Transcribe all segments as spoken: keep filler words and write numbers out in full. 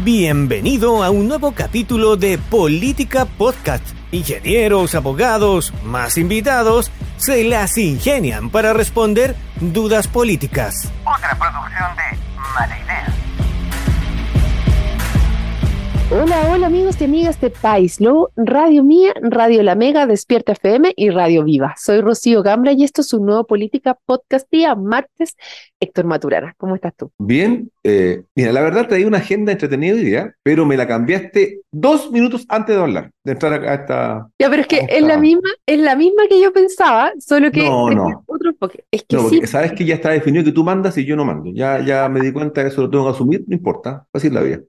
Bienvenido a un nuevo capítulo de Política Podcast. Ingenieros, abogados, más invitados, se las ingenian para responder dudas políticas. Otra producción de Mala Idea. Hola, hola amigos y amigas de País Lobo, Radio Mía, Radio La Mega, Despierta F M y Radio Viva. Soy Rocío Gambra y esto es un nuevo Política Podcast día martes. Héctor Maturana, ¿cómo estás tú? Bien, eh, mira, la verdad traía una agenda entretenida hoy día, pero me la cambiaste dos minutos antes de hablar, de entrar a esta... Ya, pero es que esta... es la misma, es la misma que yo pensaba, solo que No, no. otro enfoque. Es que No, sí. porque sabes que ya está definido que tú mandas y yo no mando. Ya, ya me di cuenta de eso, lo tengo que asumir, no importa, así es la vida.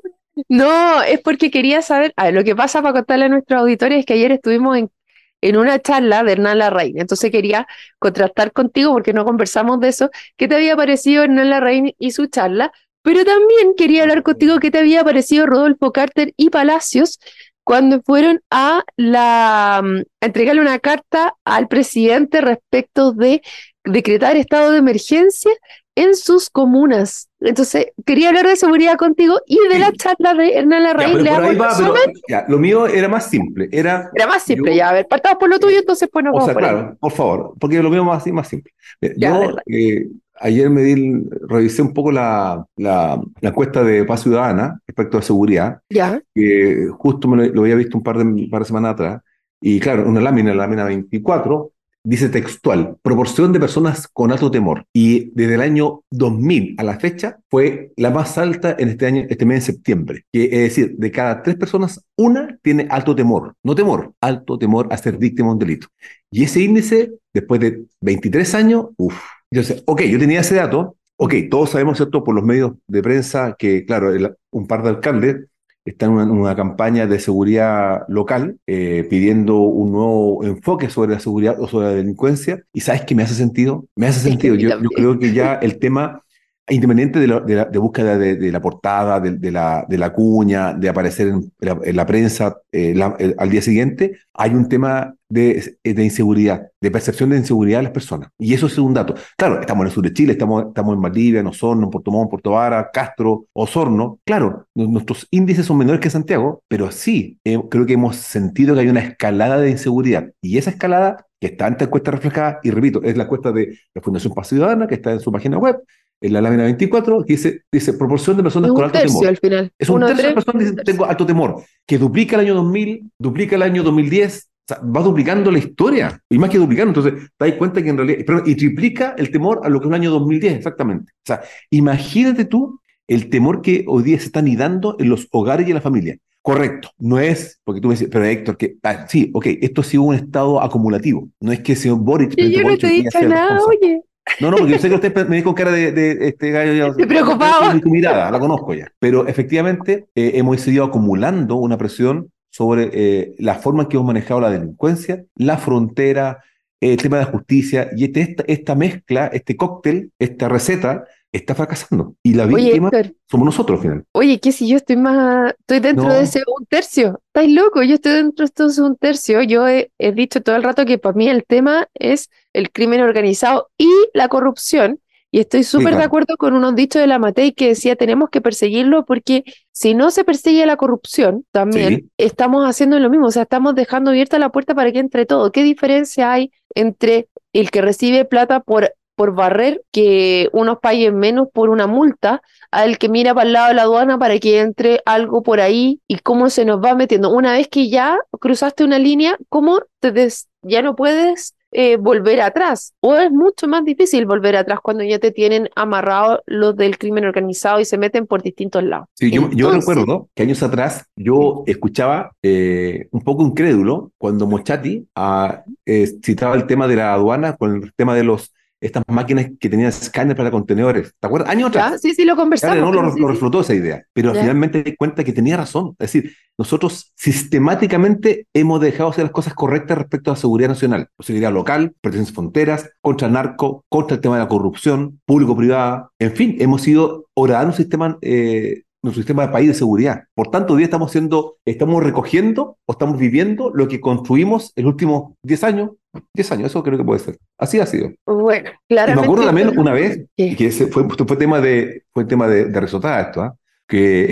No, es porque quería saber, a ver, lo que pasa para contarle a nuestros auditores es que ayer estuvimos en, en una charla de Hernán Larraín, entonces quería contrastar contigo porque no conversamos de eso, qué te había parecido Hernán Larraín y su charla, pero también quería hablar contigo qué te había parecido Rodolfo Carter y Palacios cuando fueron a, la, a entregarle una carta al presidente respecto de decretar estado de emergencia en sus comunas. Entonces, quería hablar de seguridad contigo y de la charla de Hernán Larraín. Ya, pero por ahí va, pero, resumen. ya, lo mío era más simple. Era, Era más simple, yo, ya. A ver, partamos por lo tuyo, entonces pues nos o vamos sea, por claro, ahí. por favor, porque lo mío más, más simple. Mira, Ya, yo eh, ayer me di, revisé un poco la, la, la encuesta de Paz Ciudadana respecto a seguridad, Ya. que justo me lo, lo había visto un par de, un par de semanas atrás, y claro, una lámina, la lámina veinticuatro, dice textual, proporción de personas con alto temor. Y desde el año dos mil a la fecha fue la más alta en este año, este mes de septiembre. Que, es decir, de cada tres personas, una tiene alto temor. No temor, alto temor a ser víctima de un delito. Y ese índice, después de veintitrés años, uff. Entonces, ok, yo tenía ese dato. Ok, todos sabemos, ¿cierto?, por los medios de prensa que, claro, el, un par de alcaldes está en una, una campaña de seguridad local eh, pidiendo un nuevo enfoque sobre la seguridad o sobre la delincuencia. ¿Y sabes qué me hace sentido? Me hace sentido. Yo, yo creo que ya el tema, independiente de, la, de, la, de búsqueda de, de la portada, de, de, la, de la cuña, de aparecer en la, en la prensa eh, la, el, al día siguiente, hay un tema de, de inseguridad, de percepción de inseguridad de las personas. Y eso es un dato. Claro, estamos en el sur de Chile, estamos, estamos en Valdivia, en Osorno, en Puerto Montt, Puerto Vara, Castro, Osorno. Claro, nuestros índices son menores que Santiago, pero sí, eh, creo que hemos sentido que hay una escalada de inseguridad. Y esa escalada, que está en esta encuesta reflejada, y repito, es la encuesta de la Fundación Paz Ciudadana, que está en su página web, en la lámina veinticuatro, que dice, dice proporción de personas con alto temor. Al final. Es un Uno, tercio de tres, personas que dicen, tengo alto temor, que duplica el año dos mil, duplica el año dos mil diez, o sea, va duplicando la historia, y más que duplicando, entonces te das cuenta que en realidad, perdón, y triplica el temor a lo que es el año dos mil diez, exactamente. O sea, imagínate tú el temor que hoy día se está anidando en los hogares y en la familia. Correcto, no es, porque tú me dices, pero Héctor, que ah, sí, ok, esto ha sido un estado acumulativo, no es que el señor Boric... Y yo no Boric te he dicho nada, oye. No, no, porque yo sé que usted me dijo con cara de, de este gallo. Ya, Estoy preocupado. Tu mirada, la conozco ya. Pero efectivamente eh, hemos seguido acumulando una presión sobre eh, la forma en que hemos manejado la delincuencia, la frontera, eh, el tema de la justicia, y este, esta, esta mezcla, este cóctel, esta receta, está fracasando. Y la víctima Oye, Héctor, somos nosotros, al final. Oye, ¿qué si yo estoy más, estoy dentro No. de ese un tercio? ¿Estáis loco? Yo estoy dentro de ese un tercio. Yo he, he dicho todo el rato que para mí el tema es el crimen organizado y la corrupción. Y estoy súper Sí, claro. de acuerdo con unos dichos de la Matei que decía tenemos que perseguirlo porque si no se persigue la corrupción, también Sí. estamos haciendo lo mismo. O sea, estamos dejando abierta la puerta para que entre todo. ¿Qué diferencia hay entre el que recibe plata por por barrer, que unos paguen menos por una multa, al que mira para el lado de la aduana para que entre algo por ahí y cómo se nos va metiendo? Una vez que ya cruzaste una línea, ¿cómo te des, ya no puedes eh, volver atrás? O es mucho más difícil volver atrás cuando ya te tienen amarrado los del crimen organizado y se meten por distintos lados. Sí, yo, yo Entonces, recuerdo que años atrás yo escuchaba eh, un poco incrédulo cuando Moschati ah, eh, citaba el tema de la aduana con el tema de los estas máquinas que tenían escáner para contenedores. ¿Te acuerdas? Años atrás. ya, sí, sí, lo conversamos. Claro, no, lo, sí, lo sí. reflotó esa idea, pero Ya. finalmente di cuenta que tenía razón. Es decir, nosotros sistemáticamente hemos dejado de hacer las cosas correctas respecto a la seguridad nacional, seguridad local, protección de fronteras, contra el narco, contra el tema de la corrupción, público-privada. En fin, hemos ido horadando un sistema, eh, nuestro sistema de país de seguridad. Por tanto, hoy día estamos haciendo, estamos recogiendo o estamos viviendo lo que construimos en los últimos diez años. diez años, eso creo que puede ser. Así ha sido. Bueno, Y claramente. me acuerdo también una vez, ¿Qué? que ese fue, fue tema de, fue tema de, de risotada esto, ¿eh? que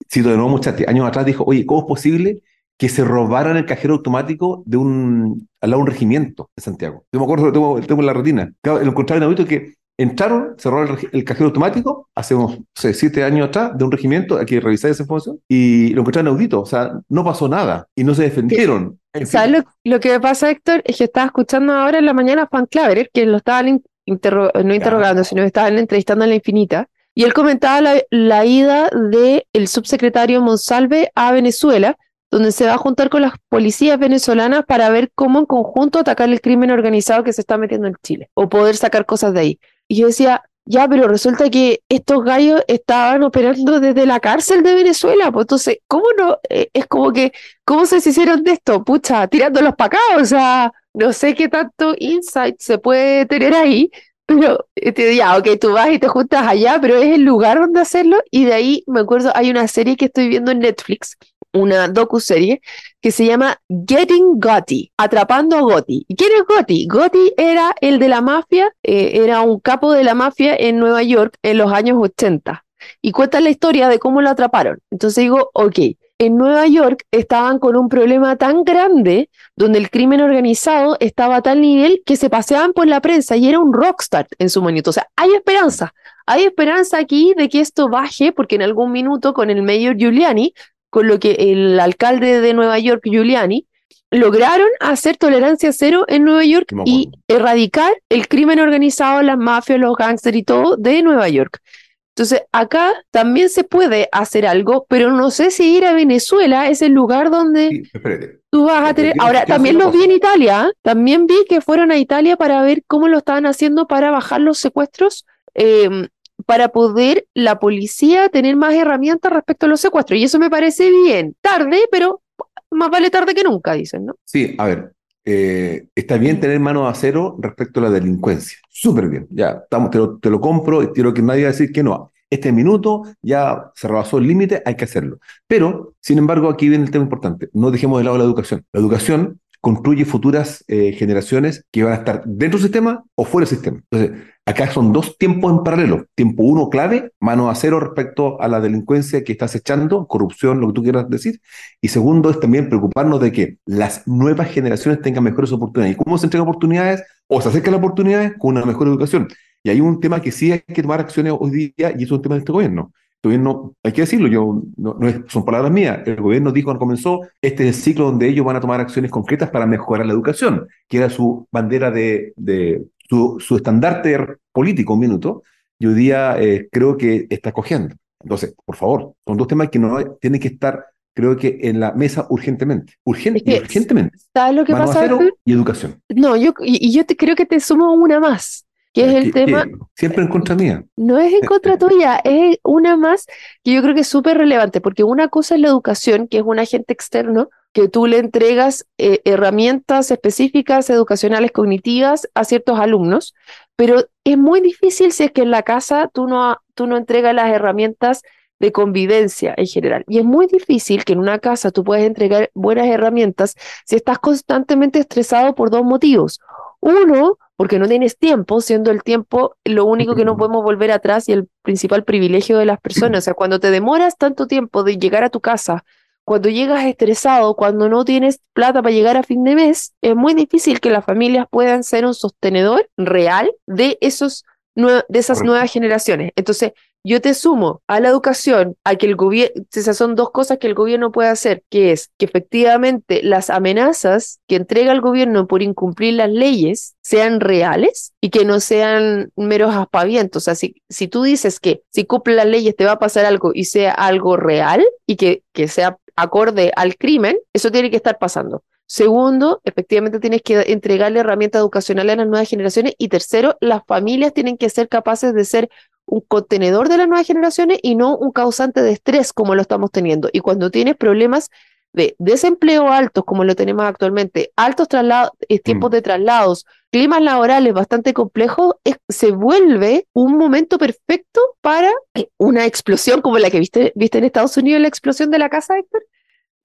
cito de nuevo Muschietti, años atrás dijo, oye, ¿cómo es posible que se robaran el cajero automático de un, al lado de un regimiento de Santiago? Yo me acuerdo, lo tengo, lo tengo en la retina. Claro, lo encontraron inaudito que entraron, se robaron el, el cajero automático hace unos seis, siete años atrás de un regimiento, hay que revisar esa información, y lo encontraron inaudito, o sea, no pasó nada y no se defendieron. En ¿Sabes fin. lo, lo que me pasa, Héctor? Es que estaba escuchando ahora en la mañana a Juan Claverer, que lo estaban in- interro- no interrogando, sino que estaban entrevistando en La Infinita, y él comentaba la, la ida del subsecretario Monsalve a Venezuela, donde se va a juntar con las policías venezolanas para ver cómo en conjunto atacar el crimen organizado que se está metiendo en Chile, o poder sacar cosas de ahí. Y yo decía, ya, pero resulta que estos gallos estaban operando desde la cárcel de Venezuela, pues entonces, ¿cómo no? Eh, es como que, ¿cómo se hicieron de esto? Pucha, tirándolos para acá, o sea, no sé qué tanto insight se puede tener ahí, pero eh, te digo, ya, ok, tú vas y te juntas allá, pero es el lugar donde hacerlo, y de ahí, me acuerdo, hay una serie que estoy viendo en Netflix, una docuserie que se llama Getting Gotti, Atrapando a Gotti. ¿Y quién es Gotti? Gotti era el de la mafia, eh, era un capo de la mafia en Nueva York en los años ochenta. Y cuenta la historia de cómo lo atraparon. Entonces digo, ok, en Nueva York estaban con un problema tan grande donde el crimen organizado estaba a tal nivel que se paseaban por la prensa y era un rockstar en su momento. O sea, hay esperanza. Hay esperanza aquí de que esto baje porque en algún minuto con el mayor Giuliani, con lo que el alcalde de Nueva York, Giuliani, lograron hacer tolerancia cero en Nueva York Sí me y acuerdo. erradicar el crimen organizado, las mafias, los gángsters y todo de Nueva York. Entonces, acá también se puede hacer algo, pero no sé si ir a Venezuela es el lugar donde Sí, espérate. tú vas a Porque tener... quiero, Ahora, quiero hacer también una los vi cosa. en Italia, ¿eh? También vi que fueron a Italia para ver cómo lo estaban haciendo para bajar los secuestros, eh, para poder la policía tener más herramientas respecto a los secuestros. Y eso me parece bien. Tarde, pero más vale tarde que nunca, dicen, ¿no? Sí, a ver, eh, está bien tener mano de acero respecto a la delincuencia. Súper bien, ya, estamos, te lo, te lo compro y quiero que nadie va a decir que no. Este minuto ya se rebasó el límite, hay que hacerlo. Pero, sin embargo, aquí viene el tema importante. No dejemos de lado la educación. La educación construye futuras eh, generaciones que van a estar dentro del sistema o fuera del sistema. Entonces, acá son dos tiempos en paralelo. Tiempo uno clave, mano a cero respecto a la delincuencia que estás echando, corrupción, lo que tú quieras decir. Y segundo es también preocuparnos de que las nuevas generaciones tengan mejores oportunidades. ¿Y cómo se entregan oportunidades? O se acercan las oportunidades con una mejor educación. Y hay un tema que sí hay que tomar acciones hoy día y eso es un tema de este gobierno. El gobierno, hay que decirlo, yo, no, no es, son palabras mías, el gobierno dijo cuando comenzó, este es el ciclo donde ellos van a tomar acciones concretas para mejorar la educación, que era su bandera de, de su, su estandarte político, un minuto, y hoy día eh, creo que está cogiendo. Entonces, por favor, son dos temas que no hay- tienen que estar, creo que en la mesa urgentemente, urgente Es y que, urgentemente, ¿sabes lo que mano a pasa, cero Héctor? y educación. No, yo, y, y yo te, creo que te sumo una más, que es Eh, el que, tema. que siempre en contra mía. No es en contra tuya, es una más que yo creo que es súper relevante, porque una cosa es la educación, que es un agente externo, que tú le entregas eh, herramientas específicas, educacionales, cognitivas a ciertos alumnos, pero es muy difícil si es que en la casa tú no, tú no entregas las herramientas de convivencia en general. Y es muy difícil que en una casa tú puedas entregar buenas herramientas si estás constantemente estresado por dos motivos. Uno, porque no tienes tiempo, siendo el tiempo lo único que no podemos volver atrás y el principal privilegio de las personas. O sea, cuando te demoras tanto tiempo de llegar a tu casa, cuando llegas estresado, cuando no tienes plata para llegar a fin de mes, es muy difícil que las familias puedan ser un sostenedor real de, esos, nue- de esas Correcto. nuevas generaciones. Entonces, yo te sumo a la educación, a que el gobierno, esas son dos cosas que el gobierno puede hacer, que es que efectivamente las amenazas que entrega el gobierno por incumplir las leyes sean reales y que no sean meros aspavientos. O sea, si, si tú dices que si cumple las leyes te va a pasar algo y sea algo real y que, que sea acorde al crimen, eso tiene que estar pasando. Segundo, efectivamente tienes que entregarle herramientas educacionales a las nuevas generaciones. Y tercero, las familias tienen que ser capaces de ser un contenedor de las nuevas generaciones y no un causante de estrés como lo estamos teniendo. Y cuando tienes problemas de desempleo altos como lo tenemos actualmente, altos traslados, eh, tiempos Mm. de traslados, climas laborales bastante complejos, es- se vuelve un momento perfecto para eh, una explosión como la que viste, viste en Estados Unidos, la explosión de la casa, Héctor,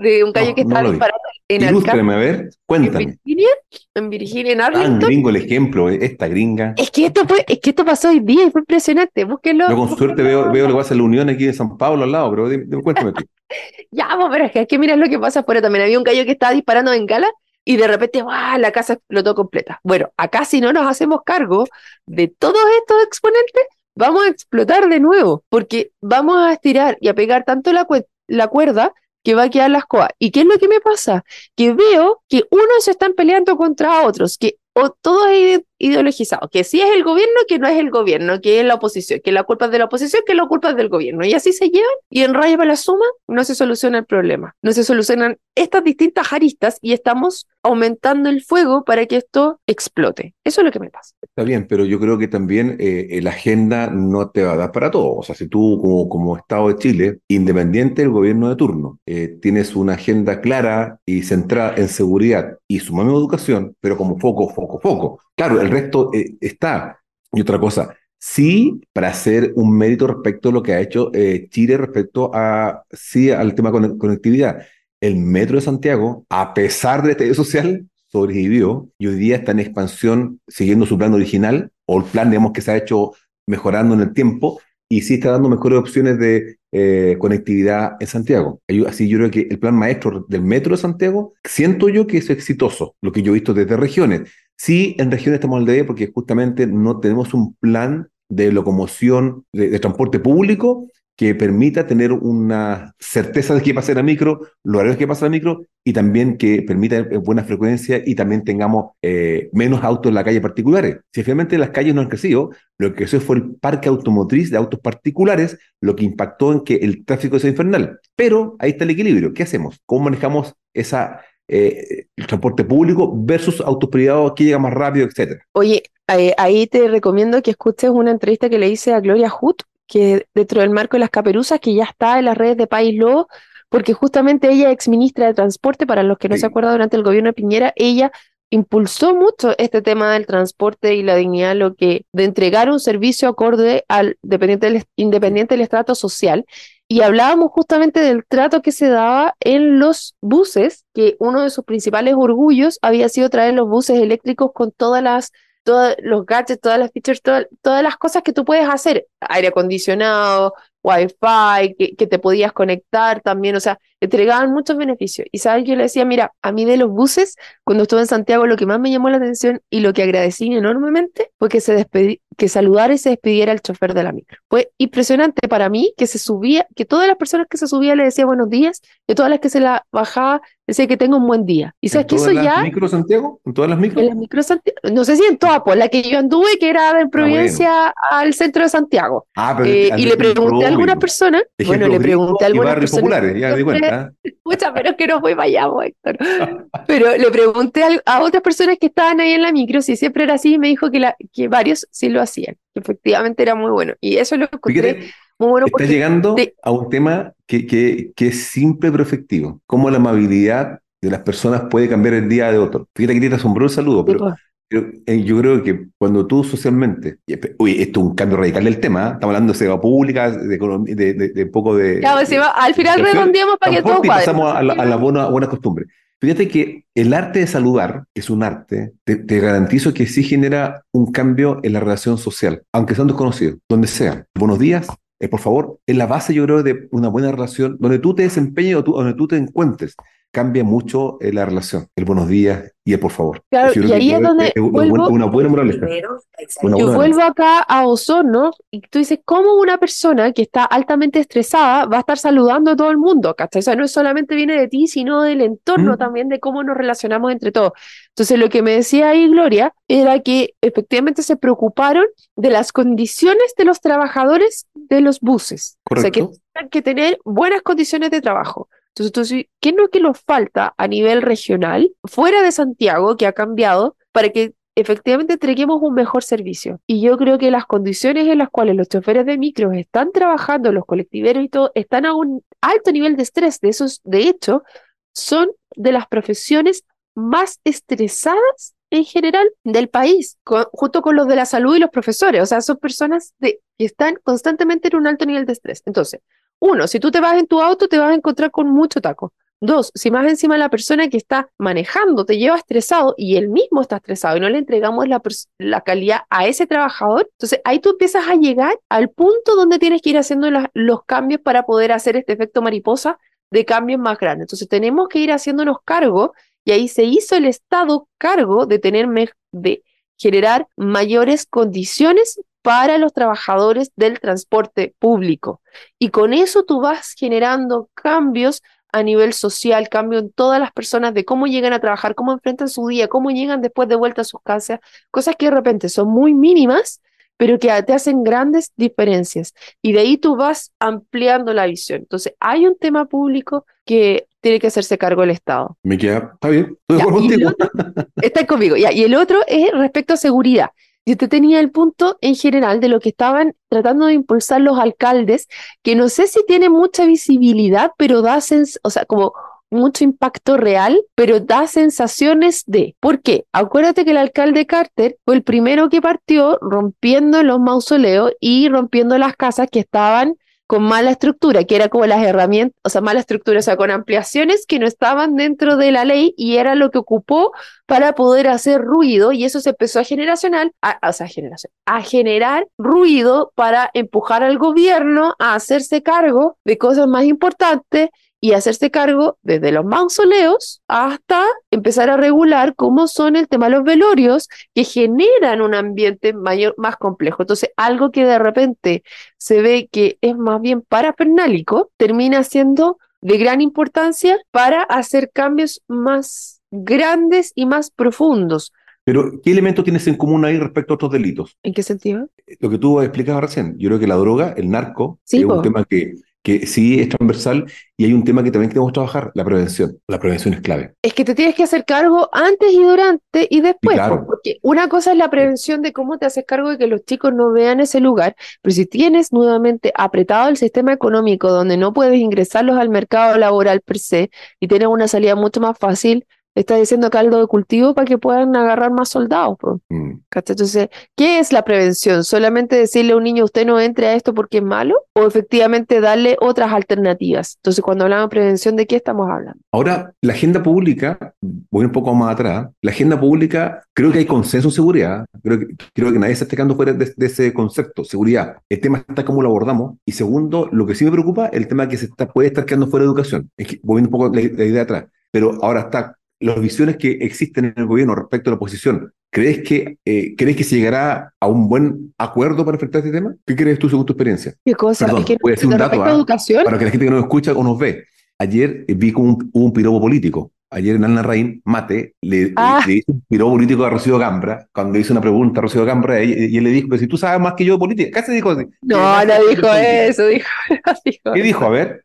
de un gallo No, que no estaba lo vi. disparando en Arkansas, Ilústrame, a ver, en cuéntame. Virginia, en Virginia, en Tan Arlington. gringo el ejemplo, eh, esta gringa. Es que esto fue, es que esto pasó hoy día y fue impresionante. Búsquenlo, Yo con suerte búsquenlo. veo, veo lo que pasa en la Unión aquí de San Pablo al lado, pero dime- dime, cuéntame tú. Ya, pues, pero es que hay que mirar lo que pasa afuera también. Había un gallo que estaba disparando bengala y de repente, ¡guau! La casa explotó completa. Bueno, acá si no nos hacemos cargo de todos estos exponentes, vamos a explotar de nuevo, porque vamos a estirar y a pegar tanto la, cue- la cuerda que va a quedar la escoba. ¿Y qué es lo que me pasa? Que veo que unos se están peleando contra otros, que o todo es ide- ideologizado, que si es el gobierno, que no es el gobierno, que es la oposición, que la culpa es de la oposición, que la culpa es del gobierno. Y así se llevan y en raya para la suma no se soluciona el problema. No se solucionan estas distintas aristas y estamos aumentando el fuego para que esto explote. Eso es lo que me pasa. Está bien, pero yo creo que también eh, la agenda no te va a dar para todo. O sea, si tú como, como Estado de Chile, independiente del gobierno de turno, eh, tienes una agenda clara y centrada en seguridad y sumame educación, pero como foco, foco, foco. Claro, el resto eh, está. Y otra cosa, sí, para hacer un mérito respecto a lo que ha hecho eh, Chile respecto a, sí, al tema con conectividad. El Metro de Santiago, a pesar del estallido social, sobrevivió y hoy día está en expansión siguiendo su plan original o el plan, digamos, que se ha hecho mejorando en el tiempo y sí está dando mejores opciones de eh, conectividad en Santiago. Yo- Así yo creo que el plan maestro del Metro de Santiago, siento yo que es exitoso, lo que yo he visto desde regiones. Sí, en regiones estamos al debe porque justamente no tenemos un plan de locomoción, de, de transporte público que permita tener una certeza de qué pasa en la micro, los horarios que pasa en la micro y también que permita eh, buena frecuencia y también tengamos eh, menos autos en la calle particulares. Si finalmente las calles no han crecido, lo que creció fue el parque automotriz de autos particulares, lo que impactó en que el tráfico sea infernal. Pero ahí está el equilibrio. ¿Qué hacemos? ¿Cómo manejamos esa, eh, el transporte público versus autos privados, qué llega más rápido, etcétera? Oye, eh, ahí te recomiendo que escuches una entrevista que le hice a Gloria Hood, que dentro del marco de las caperuzas, que ya está en las redes de País Lobo, porque justamente ella, ex ministra de Transporte, para los que no se Sí. acuerdan, durante el gobierno de Piñera, ella impulsó mucho este tema del transporte y la dignidad, lo que de entregar un servicio acorde al dependiente del, independiente del estrato social. Y hablábamos justamente del trato que se daba en los buses, que uno de sus principales orgullos había sido traer los buses eléctricos con todas las, todos los gadgets, todas las features, todas, todas las cosas que tú puedes hacer, aire acondicionado, wifi, que, que te podías conectar también, o sea, entregaban muchos beneficios. Y sabes, yo le decía, mira, a mí de los buses, cuando estuve en Santiago, lo que más me llamó la atención y lo que agradecí enormemente fue que se despedi- que saludara y se despidiera el chofer de la micro. Fue impresionante para mí que se subía, que todas las personas que se subían le decía buenos días, y todas las que se la bajaba decía que tenga un buen día. Y sabes ¿En que eso todas las ya micros, Santiago? ¿En todas las en micros? las micro Santi- no sé si en todas, pues la que yo anduve, que era de Ah, bueno. Providencia al centro de Santiago. Ah, pero Eh, y le andaste en pregunté a algunas público. personas, bueno, Ejemplos le pregunté gringos a y algunas barrios personas populares, ya me di siempre, cuenta. ¿eh? pucha, pero es que no fui para allá, pues, Héctor. Pero le pregunté a, a otras personas que estaban ahí en la micro si siempre era así y me dijo que, la, que varios sí lo hacían, que efectivamente era muy bueno. Y eso lo encontré Fíjate, muy bueno está porque llegando te- a un tema que, que, que es simple pero efectivo. Cómo la amabilidad de las personas puede cambiar el día de otro. Fíjate que te asombró el saludo, pero, tipo, pero, eh, yo creo que cuando tú socialmente, y espe- uy, esto es un cambio radical del tema, ¿eh? Estamos hablando de seguridad pública, de, economía, de, de, de un poco de, ya, pues, si de va- al final educación, redondeamos para que todo transporte y cuadre. pasamos a la, a la Entonces, buena, buena costumbre. Fíjate que el arte de saludar, que es un arte, te, te garantizo que sí genera un cambio en la relación social, aunque sean desconocidos, donde sea. Buenos días, eh, por favor, es la base, yo creo, de una buena relación, donde tú te desempeñes o tú- donde tú te encuentres, cambia mucho eh, la relación, el buenos días y el por favor. claro, Yo y creo que ahí es es, donde es una, buena, vuelvo. una buena moraleja. Una Yo buena vuelvo acá a Osorno y tú dices, ¿cómo una persona que está altamente estresada va a estar saludando a todo el mundo? ¿Cachai? O sea, no solamente viene de ti, sino del entorno moraleja. ¿Mm? también, de cómo nos relacionamos entre todos. Entonces, lo que me decía ahí Gloria era que efectivamente se preocuparon de las condiciones de los trabajadores de los buses. O sea, que Correcto. tienen que tener buenas condiciones de trabajo. Entonces, tú dices, ¿qué es lo que nos falta a nivel regional, fuera de Santiago, que ha cambiado, para que efectivamente entreguemos un mejor servicio? Y yo creo que las condiciones en las cuales los choferes de micros están trabajando, los colectiveros y todo, están a un alto nivel de estrés. De esos, de hecho, son de las profesiones más estresadas en general del país, con- junto con los de la salud y los profesores. O sea, son personas de, que están constantemente en un alto nivel de estrés. Entonces, uno, si tú te vas en tu auto, te vas a encontrar con mucho taco. Dos, si más encima la persona que está manejando te lleva estresado y él mismo está estresado y no le entregamos la, la calidad a ese trabajador, entonces ahí tú empiezas a llegar al punto donde tienes que ir haciendo la, los cambios para poder hacer este efecto mariposa de cambios más grandes. Entonces tenemos que ir haciéndonos cargo y ahí se hizo el Estado cargo de tener de generar mayores condiciones para los trabajadores del transporte público. Y con eso tú vas generando cambios a nivel social, cambio en todas las personas de cómo llegan a trabajar, cómo enfrentan su día, cómo llegan después de vuelta a sus casas, cosas que de repente son muy mínimas, pero que te hacen grandes diferencias. Y de ahí tú vas ampliando la visión. Entonces, hay un tema público que tiene que hacerse cargo el Estado. Me queda, está bien, estoy de Ya, acuerdo y el contigo. otro, está conmigo. Ya, y el otro es respecto a seguridad. Yo te tenía el punto en general de lo que estaban tratando de impulsar los alcaldes, que no sé si tiene mucha visibilidad, pero da sens- o sea, como mucho impacto real, pero da sensaciones de. ¿Por qué? Acuérdate que el alcalde Carter fue el primero que partió rompiendo los mausoleos y rompiendo las casas que estaban con mala estructura, que era como las herramientas, o sea, mala estructura, o sea, con ampliaciones que no estaban dentro de la ley y era lo que ocupó para poder hacer ruido, y eso se empezó a generacional, a, o sea, generación, a generar ruido para empujar al gobierno a hacerse cargo de cosas más importantes y hacerse cargo desde los mausoleos hasta empezar a regular cómo son el tema de los velorios, que generan un ambiente mayor, más complejo. Entonces, algo que de repente se ve que es más bien parafernálico, termina siendo de gran importancia para hacer cambios más grandes y más profundos. Pero, ¿qué elementos tienes en común ahí respecto a otros delitos? ¿En qué sentido? Lo que tú explicabas recién, yo creo que la droga, el narco, Sí, es un po. tema que, que sí es transversal y hay un tema que también queremos trabajar, la prevención. La prevención es clave. Es que te tienes que hacer cargo antes y durante y después, Y claro. po, porque una cosa es la prevención de cómo te haces cargo de que los chicos no vean ese lugar, pero si tienes nuevamente apretado el sistema económico donde no puedes ingresarlos al mercado laboral per se y tienes una salida mucho más fácil, estás diciendo caldo de cultivo para que puedan agarrar más soldados, po. Mm. ¿Cachai? Entonces, ¿qué es la prevención? ¿Solamente decirle a un niño, usted no entre a esto porque es malo? ¿O efectivamente darle otras alternativas? Entonces, cuando hablamos de prevención, ¿de qué estamos hablando? Ahora, la agenda pública, voy un poco más atrás, la agenda pública, creo que hay consenso en seguridad, creo que, creo que nadie se está quedando fuera de, de ese concepto, seguridad. El tema está cómo lo abordamos. Y segundo, lo que sí me preocupa, el tema que se está, puede estar quedando fuera de educación. Es que, voy un poco la, la idea atrás, pero ahora está las visiones que existen en el gobierno respecto a la oposición. ¿Crees que, eh, ¿crees que se llegará a un buen acuerdo para enfrentar este tema? ¿Qué crees tú según tu experiencia? ¿Qué cosa? Perdón, Es que voy a decir un de dato, respecto a ¿ah? educación, Para que la gente que nos escucha o nos ve. Ayer eh, vi como un, hubo un piropo político. Ayer en Alna Raín, Mate, le, ah, le hizo un piropo político a Rocío Gambra, cuando le hizo una pregunta a Rocío Gambra, y, y él le dijo, pero si tú sabes más que yo de política, casi dijo así. no, no dijo eso, dijo, no dijo ¿Qué dijo? eso. A ver.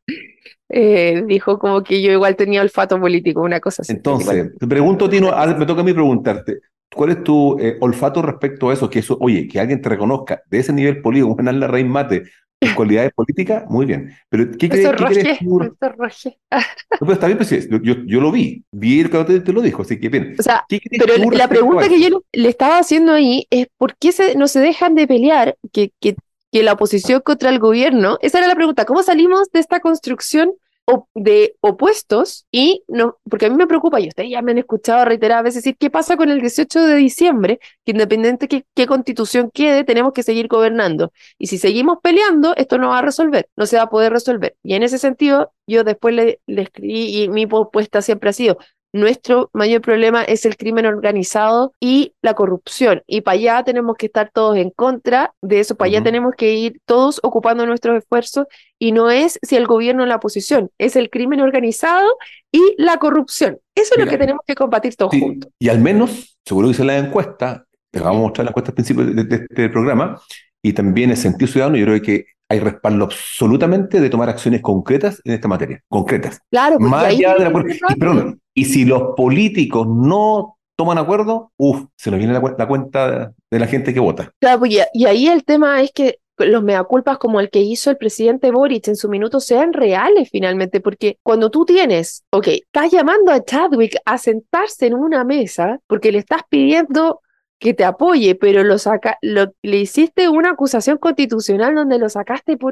Eh, dijo como que yo igual tenía olfato político, una cosa así. Entonces, Igual. te pregunto, Tino, a- me toca a mí preguntarte, ¿cuál es tu eh, olfato respecto a eso? Que eso, oye, que alguien te reconozca de ese nivel político, como en la Raín Mate, tus cualidades políticas, muy bien. Pero, ¿qué Me crees, qué crees sonrojé, tú? me sonrojé. No, pero está bien, pues, sí, yo, yo lo vi, vi el que te, te lo dijo, así que bien. O sea, ¿Qué crees pero tú la respecto a pregunta que eso? yo le estaba haciendo ahí es ¿por qué se, no se dejan de pelear que, que, que la oposición contra el gobierno? Esa era la pregunta, ¿cómo salimos de esta construcción o- de opuestos? Y no, porque a mí me preocupa, y ustedes ya me han escuchado reiteradas veces decir, ¿qué pasa con el dieciocho de diciembre? Que independiente que qué constitución quede, tenemos que seguir gobernando. Y si seguimos peleando, esto no va a resolver, no se va a poder resolver. Y en ese sentido, yo después le, le escribí y mi propuesta siempre ha sido, nuestro mayor problema es el crimen organizado y la corrupción. Y para allá tenemos que estar todos en contra de eso, para allá Ujú. tenemos que ir todos ocupando nuestros esfuerzos. Y no es si el gobierno o la oposición, es el crimen organizado y la corrupción. Eso es lo que Mira, tenemos que combatir todos sí, juntos. y al menos, seguro que hice la encuesta, te vamos a mostrar la encuesta al principio de, de este programa, y también el sentido ciudadano, yo creo que hay respaldo absolutamente de tomar acciones concretas en esta materia, concretas. Claro, pues, y Más ahí allá de la... tiene que ser Y, rápido. perdón, y si los políticos no toman acuerdo, uff, se nos viene la, cu- la cuenta de, de la gente que vota. Claro, pues, y, y ahí el tema es que los meaculpas como el que hizo el presidente Boric en su minuto sean reales finalmente, porque cuando tú tienes, ok, estás llamando a Chadwick a sentarse en una mesa porque le estás pidiendo que te apoye, pero lo saca, lo, le hiciste una acusación constitucional donde lo sacaste por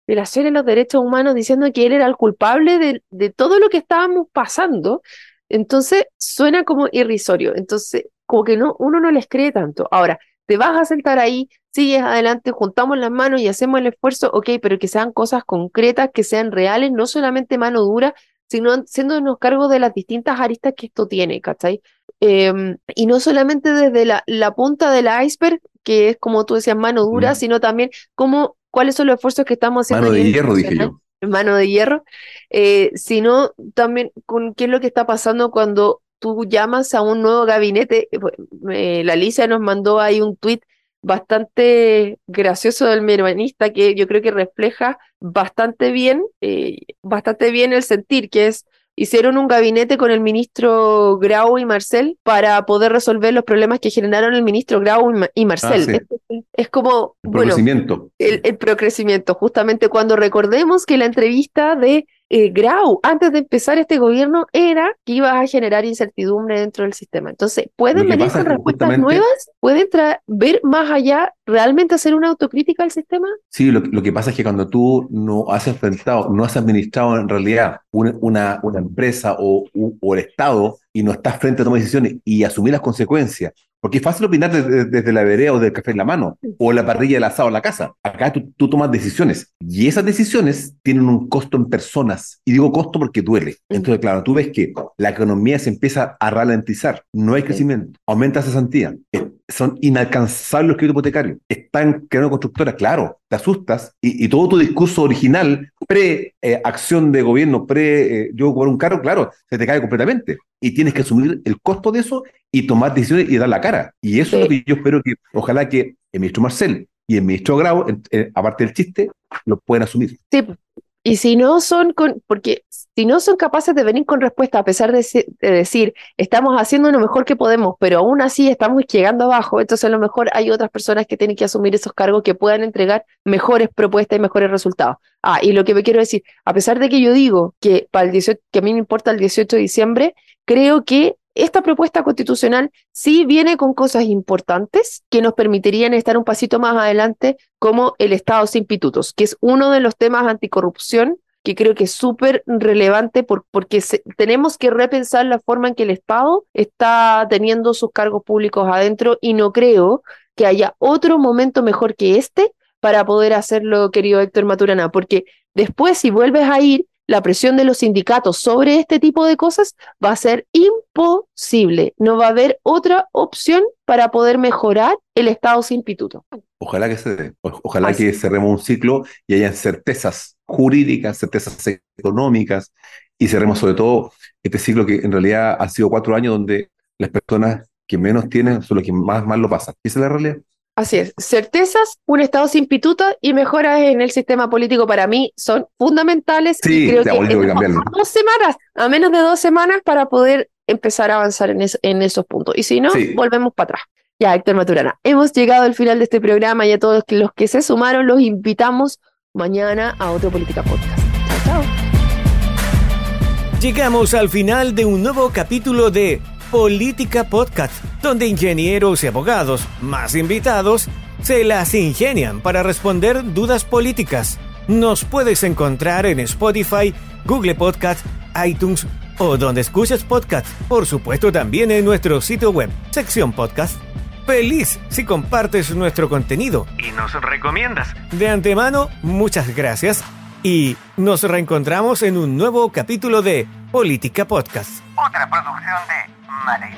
violaciones de los derechos humanos diciendo que él era el culpable de, de todo lo que estábamos pasando. Entonces suena como irrisorio. Entonces, como que no, uno no les cree tanto. Ahora, te vas a sentar ahí, sigues adelante, juntamos las manos y hacemos el esfuerzo, ok, pero que sean cosas concretas, que sean reales, no solamente mano dura, sino siéndonos cargos de las distintas aristas que esto tiene, ¿cachai? Eh, y no solamente desde la, la punta del iceberg, que es como tú decías, mano dura, mm. sino también cómo, cuáles son los esfuerzos que estamos haciendo. Mano de hierro, dije yo. Mano de hierro, eh, sino también con qué es lo que está pasando cuando tú llamas a un nuevo gabinete. Eh, la Alicia nos mandó ahí un tuit bastante gracioso del Mervanista que yo creo que refleja bastante bien, eh, bastante bien el sentir, que es: hicieron un gabinete con el ministro Grau y Marcel para poder resolver los problemas que generaron el ministro Grau y, Ma- y Marcel. Ah, sí. es, es como, El bueno, procrecimiento. el, el procrecimiento, justamente cuando recordemos que la entrevista de eh, Grau antes de empezar este gobierno era que iba a generar incertidumbre dentro del sistema. Entonces, ¿pueden Lo que venir pasa con es que respuestas justamente- nuevas? ¿Pueden tra- ver más allá, realmente hacer una autocrítica al sistema? Sí, lo, lo que pasa es que cuando tú no has enfrentado, no has administrado en realidad una, una, una empresa o, u- o el Estado y no estás frente a tomar decisiones y asumir las consecuencias, porque es fácil opinar desde, desde la vereda o del café en la mano o la parrilla del asado en la casa. Acá tú, tú tomas decisiones y esas decisiones tienen un costo en personas. Y digo costo porque duele. Entonces, claro, tú ves que la economía se empieza a ralentizar, no hay crecimiento, aumenta esa cesantía, eh, son inalcanzables los créditos hipotecarios, están creando constructoras, claro, te asustas y, y todo tu discurso original, pre-acción eh, de gobierno, pre eh, yo por un carro, claro, se te cae completamente y tienes que asumir el costo de eso y tomar decisiones y dar la cara. Y eso Sí. es lo que yo espero que, ojalá que el ministro Marcel y el ministro Grau, eh, eh, aparte del chiste, lo puedan asumir. Sí, y si no son con, porque si no son capaces de venir con respuesta, a pesar de, se- de decir, estamos haciendo lo mejor que podemos, pero aún así estamos llegando abajo, entonces a lo mejor hay otras personas que tienen que asumir esos cargos que puedan entregar mejores propuestas y mejores resultados. Ah, y lo que me quiero decir, a pesar de que yo digo que para el dieciocho, que a mí me importa el dieciocho de diciembre, creo que esta propuesta constitucional sí viene con cosas importantes que nos permitirían estar un pasito más adelante, como el Estado sin pitutos, que es uno de los temas anticorrupción que creo que es súper relevante por, porque se, tenemos que repensar la forma en que el Estado está teniendo sus cargos públicos adentro, y no creo que haya otro momento mejor que este para poder hacerlo, querido Héctor Maturana, porque después, si vuelves a ir, la presión de los sindicatos sobre este tipo de cosas va a ser imposible. No va a haber otra opción para poder mejorar el Estado sin pituto. Ojalá que se dé. O- Ojalá Así. que cerremos un ciclo y hayan certezas jurídicas, certezas económicas y cerremos sobre todo este ciclo que en realidad ha sido cuatro años donde las personas que menos tienen son los que más mal lo pasan. Esa es la realidad. Así es, certezas, un Estado sin pituto y mejoras en el sistema político para mí son fundamentales. Sí, y creo ya, que bueno, tengo que tenemos cambiarlo. dos semanas, a menos de dos semanas, para poder empezar a avanzar en, es- en esos puntos. Y si no, Sí. volvemos para atrás. Ya, Héctor Maturana, hemos llegado al final de este programa y a todos los que se sumaron los invitamos mañana a otro Política Podcast. Chao, chao. Llegamos al final de un nuevo capítulo de Política Podcast, donde ingenieros y abogados, más invitados, se las ingenian para responder dudas políticas. Nos puedes encontrar en Spotify, Google Podcast, iTunes o donde escuches podcast. Por supuesto, también en nuestro sitio web, sección podcast. Feliz si compartes nuestro contenido Y nos recomiendas. de antemano. Muchas gracias y nos reencontramos en un nuevo capítulo de Política Podcast. Otra producción de Mala Idea.